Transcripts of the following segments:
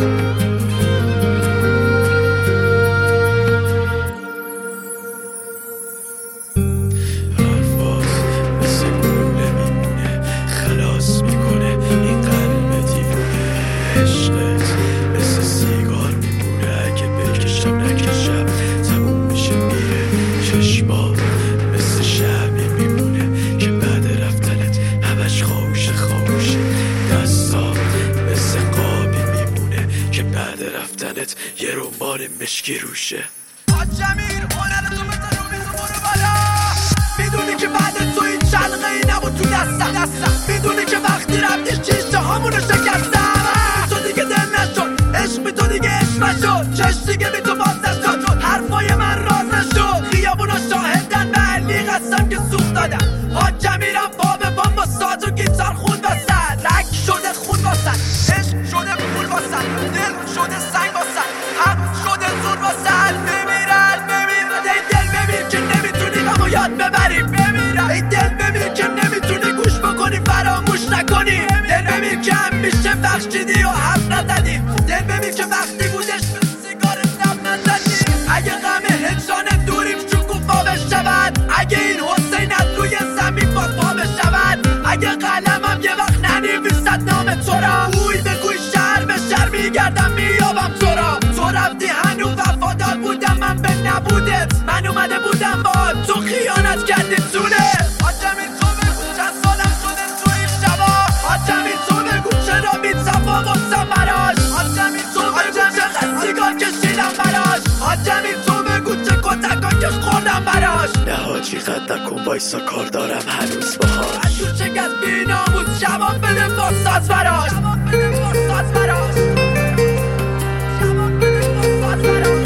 یه رمان مشکی روشه. جمیر هنر تو مثل رو میز برو بالا. میدونی که بعد تو این چلقه ای نبود تو دستم. میدونی که وقتی رفتیش چیشته هامونو شکستم. تو دیگه دل نشد، عشق بی تو دیگه عشق نشد، چش دیگه بی تو باز نشد، حرفای من راز نشد. خیابونا شاهدن به علی قسم که سوخت دادم. جمیرم پا به پام با ساز و گیتار خون وسط. رک شده خون وسط، عشق شده پول وسط، دل شده سنگ وسط، هم شده زور وسط. بمیرن ای دل بمیر که نمیتونی غمو یاد ببری. بمیرن ای دل بمیر که نمیتونی گوش بکنی فراموش نکنی. دل بمیر که همیشه بخشیدی و حرف نزدی. دل بمیر که وقتی بودش به سیگارت نم نزدی. اگه غم هجران دوریم شکوفا بشود، اگه این حسین از روی زمین با پا بشود، اگه قلمم یه وقت ننویسد نام تو را، بوی به گوی شهر به شهر میگردم میابم تو را. تو رفتی هنوز وفادار بودم من به نبودت، من اومده بودم با تو خیانت کردی تونه. حاجمی تو بگو چند سالم شده تو این شبا. حاجمی تو بگو چرا بی‌صفا واسم براش. حاجمی تو بگو چقدر سیگار کشیدم براش. حاجمی تو بگو چه کتکا که خوردم براش. نه حاجی قد نکن وایسا کار دارم هنوز باهاش. از تو شکست بی ناموس جواب بده واساز براش. جواب بده واساز براش. جواب بده واساز براش.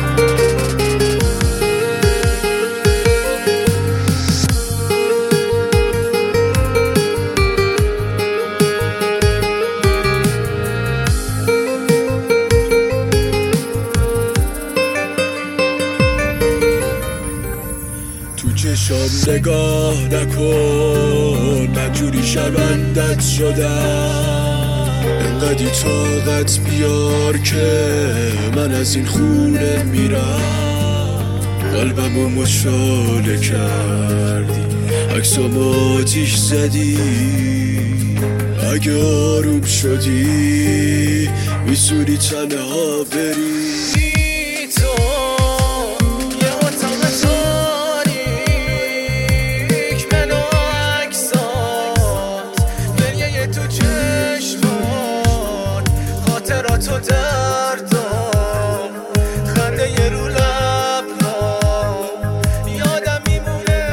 تو چشام نگاه نکن، من جوری شرمندت شدم. انقدی طاقت بیار که من از این خونه میرم. قلبمو مشاله کردی، عکسامو آتیش زدی. اگه آروم شدی میتونی تنها بری. تو دردم خنده یه رو لب‌ها یادم میمونه.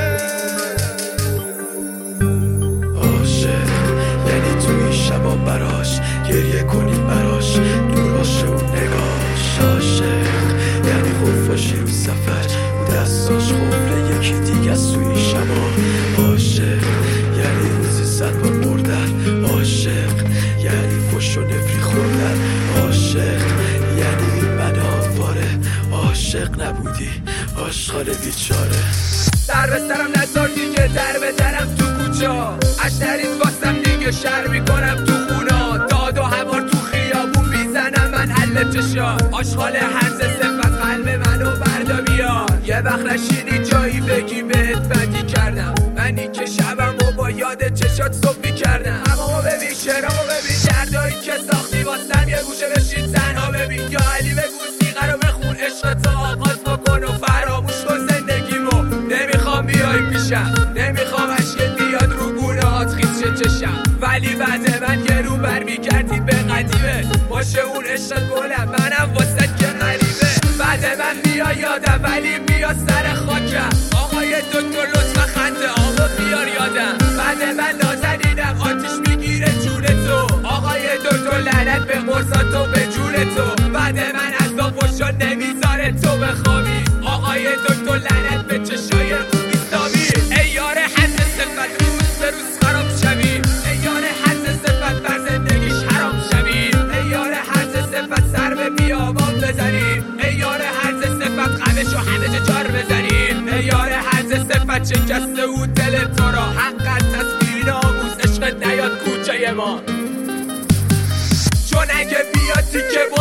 عاشق یعنی توی شبا براش گریه کنی براش، دور باشه و نگاش. عاشق یعنی خفاشی رو سفر دستاش خفله یکی دیگه از توی شبا. عاشق یعنی روزی 100 بار مردن. عاشق یعنی فش و نفری خوردن. عاشق یعنی من آواره. عاشق نبودی عاشقان بیچاره. در به سرم نذار دیگه، در به درم تو کوچا. اشتریت واسم دیگه شر میکنم تو خونا. داد و هوار تو خیابون میزنم من حل چشا. آشغال هرز صفت قلب منو بردا بیار. یه وقت رشیدی جایی بگی بهت بدی کردم. منی که شبم و با یاد چشات صبح کردم. همامو ببین شعرامو ببین دردایی که ساختی واسم. یه گوشه بشین تنها ببین یا علی بگو سیغه رو بخون. عشق تو آغاز بکن و فراموش کن زندگیمو. نمیخوام بیای پیشم، نمیخوام عشقت بیاد رو گونه هات خیز چشم. ولی بعد من یه رو بر میگردی به قدیمه. باشه اون عشق گلم منم واسه که غریبه. بعد من بیا یادم ولی بیا سر خاکم. آقای دکتر لطفا خنده آبو بیار یادم. بعد من نازنینم آتیش میگیره جون تو. آقای دکتر لعنت به قرصا تو به جون تو. بعد من از دافشا نمیذاره تو بخوابی. آقای دکتر لعنت به چشای خوبیستابی. ای یار حد صفت روز به روز خراب شوی. ای یار حد صفت بر زندگیش حرام شوی. ای یار حد صفت سر به بیابان بزنی. ای یار حد صفت قمش و همه جار بزنی. ای یار حد صفت شکسته او دل تو را. حقت تصویر ناموز عشق نیاد کوچه ما. چون اگه بیاد تیکه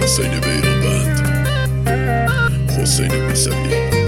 حسین بیرانبند، حسین موسوی.